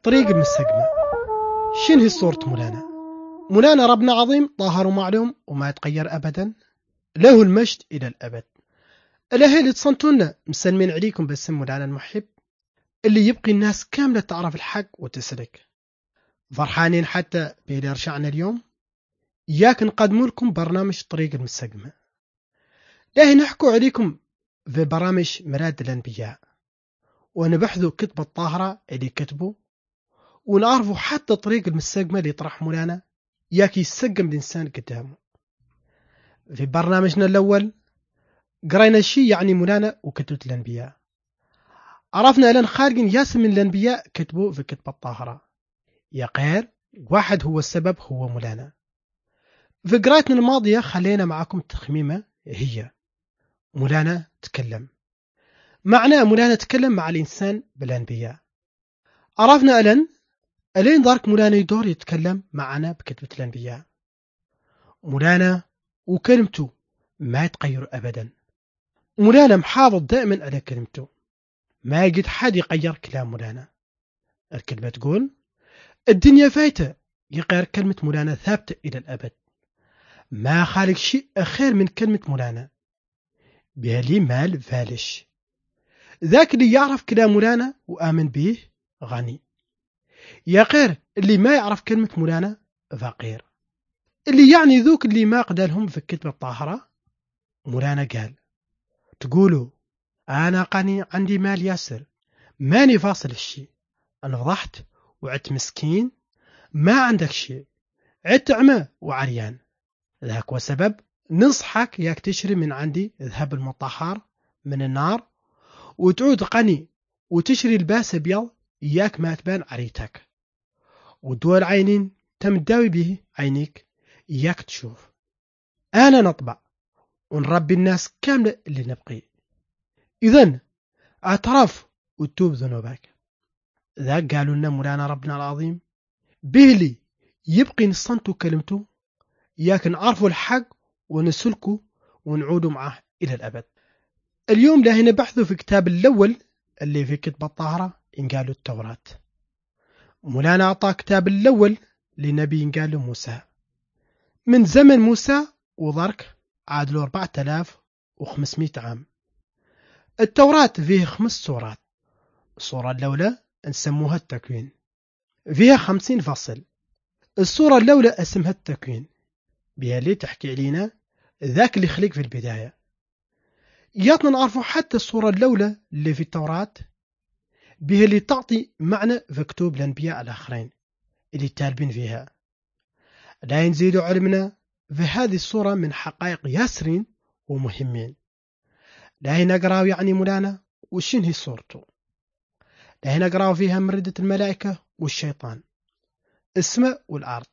طريق المستقبل. شنو هي صورة مولانا؟ مولانا ربنا عظيم طاهر ومعلوم وما يتغير أبدا، له المجد إلى الأبد. الأهل اللي تصنتونا مسلمين عليكم باسم مولانا المحب اللي يبقي الناس كاملة تعرف الحق وتسلك. فرحانين حتى بإلى رجعنا اليوم ياك نقدموا لكم برنامج طريق المستقبل. لا نحكوا عليكم في برامج مراد الأنبياء ونبحثوا كتب الطاهرة اللي كتبوا ونعرفوا حتى طريق المستقبل اللي يطرح مولانا ياك يسقم الإنسان قدامه. في برنامجنا الأول قرينا شيء يعني مولانا وكتبة الأنبياء، عرفنا أن خالق ياسر من الأنبياء كتبوا في كتب الطاهرة، يا غير واحد هو السبب هو مولانا. في قراءتنا الماضية خلينا معكم تخميمة هي مولانا تكلم. معنى مولانا تكلم مع الإنسان بالأنبياء. عرفنا ألين ذلك مولانا يدور يتكلم معنا بكتبة الأنبياء. مولانا وكلمته ما يتغير أبدا، مولانا محافظ دائما على كلمته، ما يجد حد يغير كلام مولانا. الكلمة تقول الدنيا فايتة يغير كلمة مولانا ثابتة إلى الأبد، ما خالق شيء خير من كلمة مولانا بها لي مال فالش. ذاك اللي يعرف كلام مولانا وآمن به غني، يا غير اللي ما يعرف كلمة مولانا فقير. اللي يعني ذوك اللي ما قدالهم في الكتب الطاهرة. مولانا قال تقولوا أنا قاني عندي مال ياسر ماني فاصل الشيء، أنا فضحت وعدت مسكين ما عندك شيء، عدت عمى وعريان، ذاك وسبب نصحك ياك تشري من عندي ذهب المطهر من النار وتعود غني وتشري لباس ابيض ياك ما تبان عريتك، ودول عينين تمداوي به عينيك ياك تشوف. أنا نطبع ونربي الناس كاملة اللي نبقي، إذن اعترف وتوب ذنوبك. ذاك قالوا لنا مولانا ربنا العظيم بهلي يبقي نصنتوا كلمته ياك نعرفوا الحق ونسلكوا ونعودوا معه إلى الأبد. اليوم لاهنا بحثوا في كتاب الأول اللي في كتب الطاهرة إن قالوا التوراة. مولانا أعطى كتاب الأول لنبي إن قالوا موسى من زمن موسى وضرك عادلوا 4500 عام. التوراة فيه 5 سورات. السورة الأولى نسموها التكوين، فيها 50 فصل. السورة الأولى اسمها التكوين، بها اللي تحكي علينا ذاك اللي خلق في البداية. ياتنا نعرفوا حتى السورة الأولى اللي في التوراة بها اللي تعطي معنى في كتب الأنبياء الآخرين اللي تالبين فيها. لا ينزيد علمنا في هذه السورة من حقائق ياسرين ومهمين. لا نقراو يعني مولانا وشين هي صورته. لا نقراو فيها مردة الملائكة والشيطان، السماء والأرض،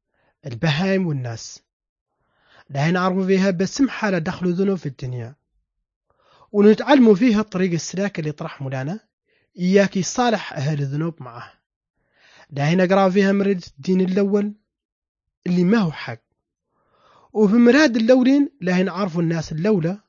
البهائم والناس. لا نعرفوا فيها بسم حالة دخلوا ذنوب في الدنيا، ونتعلموا فيها طريق السلاك اللي طرح مولانا إياك يصالح أهل الذنوب معه. لا نقراو فيها مراد الدين الأول اللي ما هو حق، وفي مراد الأولين لا نعرفوا الناس الأولى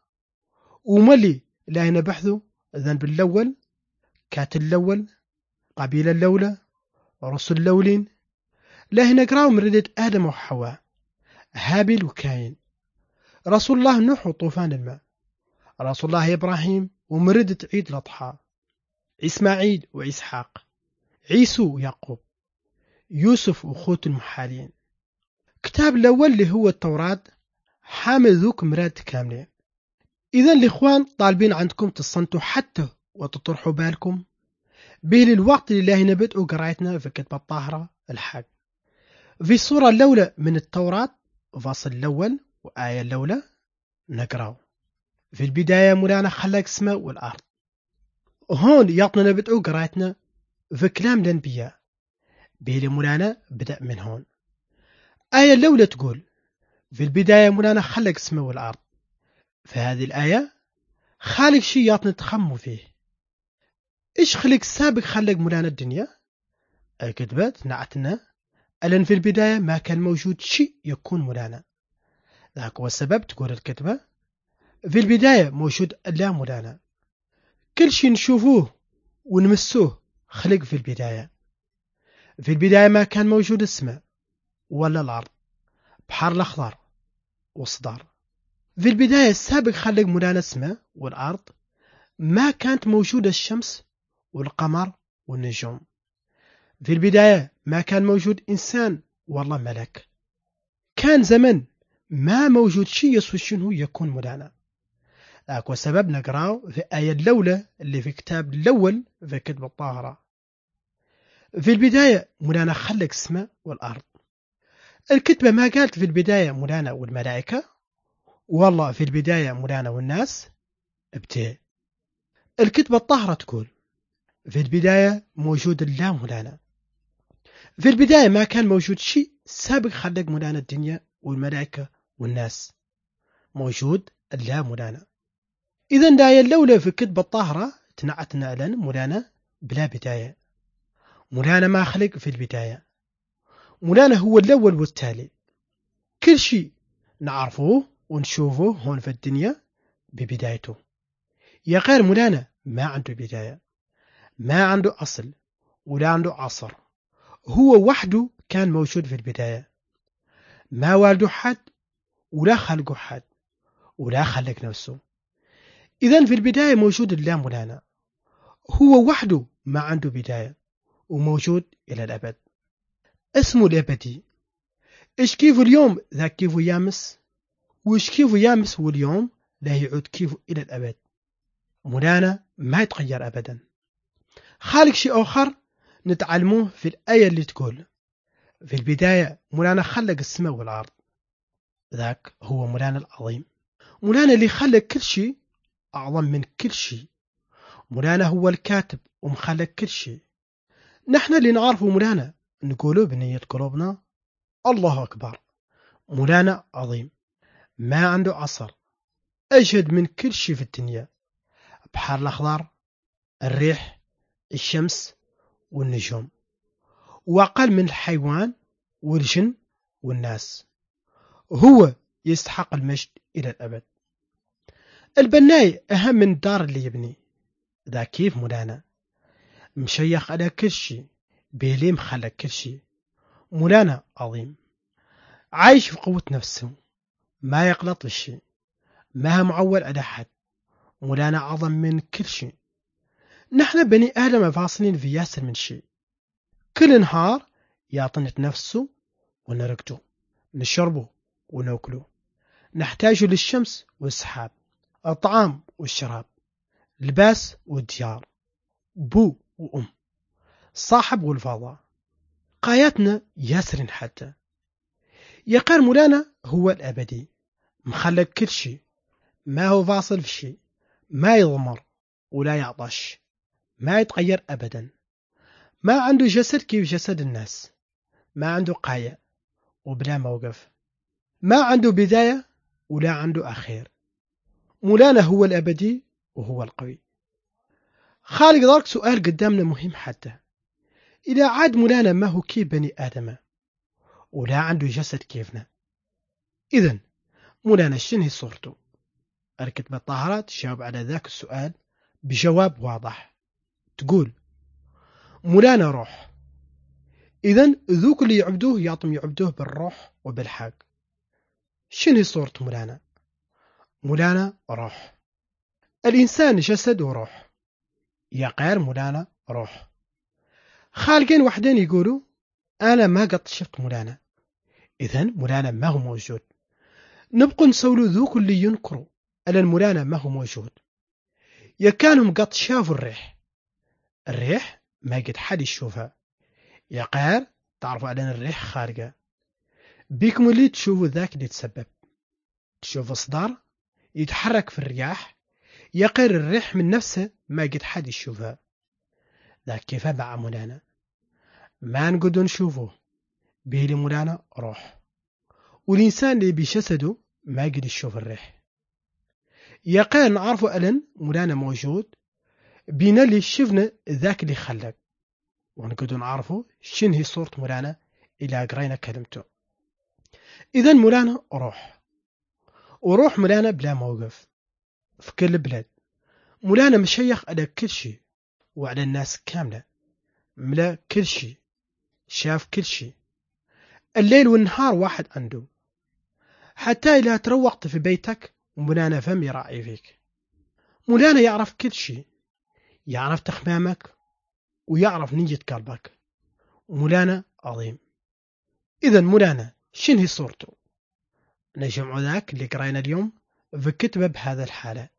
وملي لا نبحثوا ذنب الأول، كاتل الأول، قبيلة الأولى، رسل الأولين. لا نقراو مردة آدم وحواء، هابيل وكاين، رسول الله نوح وطوفان الماء، رسول الله إبراهيم ومردة عيد الأضحى، إسماعيل وإسحاق، عيسو ويعقوب، يوسف وخوت المحالين. كتاب الأول اللي هو التوراة حامل ذوك مراد كاملين. إذا الإخوان طالبين عندكم تصنتوا حتى وتطرحوا بالكم به الوقت اللي نبدأ قرايتنا في كتب الطاهرة الحق. في السورة الأولى من التوراة فصل الأول وآية الأولى نقرأ في البداية مولانا خلق السماء والأرض. هون يعطنا نبدأ قرايتنا في كلام الأنبياء به مولانا بدأ من هون. آية الأولى تقول في البداية مولانا خلق السماء والأرض. في هذه الآية خالق شيء يعطنا تخموا فيه. إيش خلق سابق خلق مولانا الدنيا؟ الكتبات نعتنا ألن في البداية ما كان موجود شيء يكون مولانا. ذاك هو السبب تقول الكتبة في البداية موجود لا مولانا، كل شيء نشوفوه ونمسوه خلق في البداية. في البداية ما كان موجود السماء ولا الأرض، بحر الأخضر والصدار. في البداية السابق خلق مولانا السماء والأرض، ما كانت موجودة الشمس والقمر والنجوم. في البداية ما كان موجود إنسان ولا ملك، كان زمن ما موجود شيء يصفي شنو يكون مولانا. اكو سبب نقراو في آية الأولى اللي في كتاب الأول في كتب الطاهرة. في البداية مولانا خلق السماء والأرض. الكتبة ما قالت في البداية مولانا والملائكة، والله في البداية مولانا والناس ابتدى. الكتبة الطاهرة تقول في البداية موجود الله مولانا. في البداية ما كان موجود شيء سابق خلق مولانا الدنيا والملائكة والناس، موجود الله مولانا. إذا الآية الأولى في الكتبة الطاهرة تنعتنا لنا مولانا بلا بداية. مولانا ما خلق في البداية، مولانا هو الأول والتالي. كل شيء نعرفوه ونشوفه هون في الدنيا ببدايته. يا غير مولانا ما عنده بداية، ما عنده أصل ولا عنده عصر، هو وحده كان موجود في البداية، ما والده حد ولا خلقه حد ولا خلق نفسه. إذن في البداية موجود الله مولانا، هو وحده ما عنده بداية وموجود إلى الأبد، اسمه الأبدي. إيش كيف اليوم ذاك كيف يامس، وإيش كيف يامس واليوم لا يعود كيف إلى الأبد. مولانا ما يتغير أبدا. خالق شيء آخر نتعلموه في الآية اللي تقول في البداية مولانا خلق السماء والأرض. ذاك هو مولانا العظيم، مولانا اللي خلق كل شيء أعظم من كل شيء. مولانا هو الكاتب ومخلق كل شيء. نحن اللي نعرفه مولانا نقوله بنية قلوبنا الله أكبر. مولانا عظيم، ما عنده عصر، أجهد من كل شيء في الدنيا، بحر الأخضر، الريح، الشمس والنجوم، وأقل من الحيوان والجن والناس. هو يستحق المجد إلى الأبد. البناي أهم من الدار اللي يبني. ذا كيف مولانا مشيخ على كل شيء، بيليم خلق كل شيء. مولانا عظيم، عايش في قوة نفسه، ما يقلط الشيء، ما معول على حد. مولانا أعظم من كل شيء. نحن بني آدم فاصلين في ياسر من شيء، كل نهار يعطينا نفسه ونرقده، نشربه ونأكله، نحتاج للشمس والسحاب، الطعام والشراب، لباس والديار، بو وأم، صاحب والفضاء. قايتنا ياسرين حتى. يقال مولانا هو الأبدي، مخلق كل شيء، ما هو فاصل في شيء، ما يضمر ولا يعطش، ما يتغير أبدا، ما عنده جسد كيف جسد الناس، ما عنده قاية وبلا موقف، ما عنده بداية ولا عنده أخير. مولانا هو الأبدي وهو القوي. خالق ذلك سؤال قدامنا مهم حتى. إذا عاد مولانا ما هو كيف بني آدم ولا عنده جسد كيفنا، إذن مولانا شنو هي صورته؟ الكتبة الطاهرة تجاوب على ذاك السؤال بجواب واضح، تقول مولانا روح. إذن ذوك اللي يعبدوه يعبدوه بالروح وبالحق. شنو هي صورة مولانا؟ مولانا روح. الإنسان جسد وروح، يا غير مولانا روح. خالقين وحدين يقولوا أنا ما قد شفت مولانا، إذن مولانا ما هو موجود. نبقى نسولو ذوك اللي ينكروا على مولانا ما هو موجود. يا كانهم قد شافوا الريح ما قد حد يشوفها. يا غير تعرفوا على الريح خارقة، بيكم اللي تشوفوا ذاك اللي تسبب. تشوف إصدار يتحرك في الرياح، يا غير الريح من نفسه ما قد حد يشوفها. ذاك كيف مع مولانا ما نقدر نشوفه، بيلي مولانا روح. والإنسان اللي بجسده ما قد يشوف الريح. يا غير نعرفوا ألن مولانا موجود، بينا اللي شفنا ذاك اللي خلق، ونقدر نعرفوا شن هي صورة مولانا إلى قرينا كلمته. إذن مولانا روح، وروح مولانا بلا موقف في كل بلاد. مولانا مشيخ على كل شيء وعلى الناس كاملة، ملا كل شيء، شاف كل شيء، الليل والنهار واحد عنده، حتى إذا تروقت في بيتك مولانا فم يراعي فيك. مولانا يعرف كل شيء، يعرف تخمامك ويعرف نية قلبك. مولانا عظيم. إذا مولانا شنو هي صورته؟ نجمع ذاك اللي قرأنا اليوم في كتبه بهذا الحالة.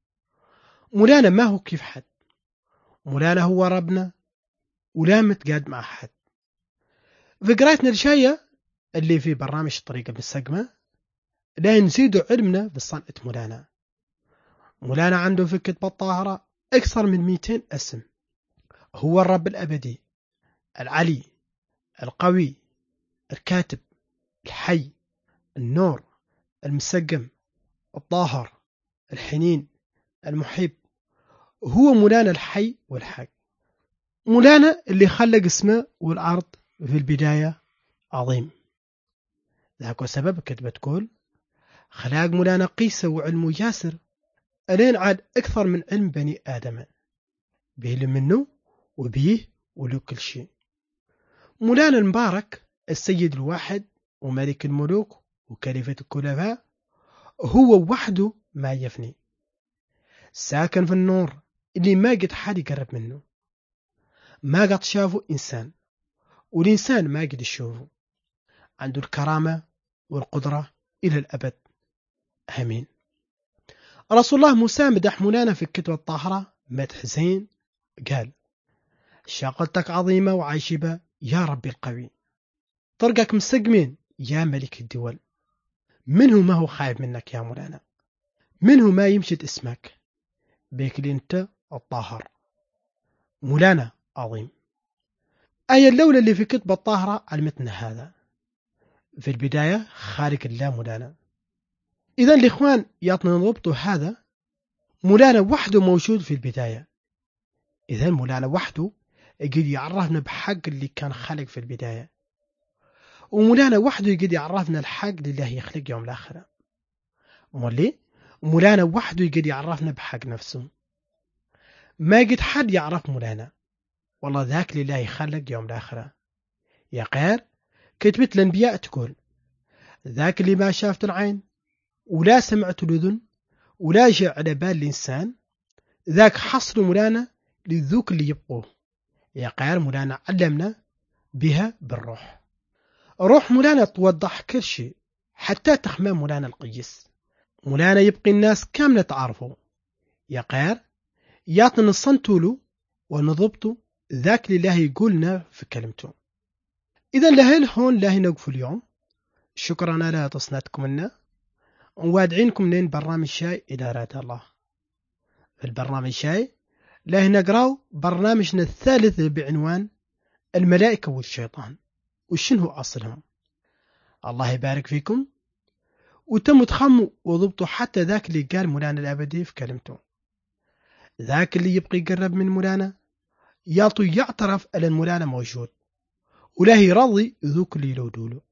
مولانا ما هو كيف حد، مولانا هو ربنا ولا متقاد مع حد. في قراءتنا الجاية اللي في برنامج طريق المستقبل لا نزيد علمنا بصنعة مولانا. مولانا عنده في الكتب الطاهرة أكثر من 200 اسم. هو الرب الأبدي، العلي، القوي، الكاتب، الحي، النور، المسقم، الطاهر، الحنين، المحب. هو مولانا الحي والحق. مولانا اللي خلق السماء والأرض في البداية عظيم. ذاك سبب كتبة تقول خلاق مولانا قيسة وعلمه ياسر ألين عاد أكثر من علم بني آدم، بيل منه وبيه ولو كل شيء. مولانا المبارك السيد الواحد وملك الملوك وكلفة الكلفاء، هو وحده ما يفني، ساكن في النور اللي ما قد حد يقرب منه، ما قد شافه إنسان والإنسان ما قد يشوفه. عنده الكرامة والقدرة إلى الأبد. آمين. رسول الله موسى مدح مولانا في الكتب الطاهرة مدح زين، قال شاقتك عظيمة وعاجبة يا ربي القوي، طرقك مستقمين يا ملك الدول. منه ما هو خايف منك يا مولانا، منه ما يمشي اسمك بيك اللي انت الطاهر. مولانا عظيم. آية اللولة اللي في كتب الطاهرة علمتنا هذا. في البداية خالق الله مولانا. إذا الإخوان يعطنا نضبط هذا. مولانا وحده موجود في البداية. إذا مولانا وحده يقدر يعرفنا بحق اللي كان خالق في البداية، ومولانا وحده يقدر يعرفنا الحق لله يخلق يوم الآخرة. مولي مولانا وحده يقدر يعرفنا بحق نفسه، ما قد حد يعرف مولانا. والله ذاك لله يخلق يوم الآخرة. يا غير كتبت الأنبياء تقول ذاك اللي ما شافت العين ولا سمعت الأذن ولا جاء على بال الإنسان، ذاك حصر مولانا للذوك اللي يبقوه. يا غير مولانا علمنا بها بالروح. روح مولانا توضح كل شيء، حتى تخمام مولانا القيس. مولانا يبقي الناس كاملة تعرفه. يا غير يعطنا الصنتولو ونضبطه ذاك لله يقولنا في كلمته. إذا لهل هون لاهي نوقف اليوم. شكرا على تصنيتكم لنا، ووادعينكم لين برنامج شاي إذا أراد الله. في البرنامج شاي لاهي نقراو برنامجنا الثالث بعنوان الملائكة والشيطان وشنو أصلهم. الله يبارك فيكم، وتم تخموا وضبطوا حتى ذاك اللي قال مولانا الأبدي في كلمته. ذاك اللي يبقى يقرب من مولانا يعطي يعترف أن مولانا موجود، ولا يرضي ذوك اللي يلودوله.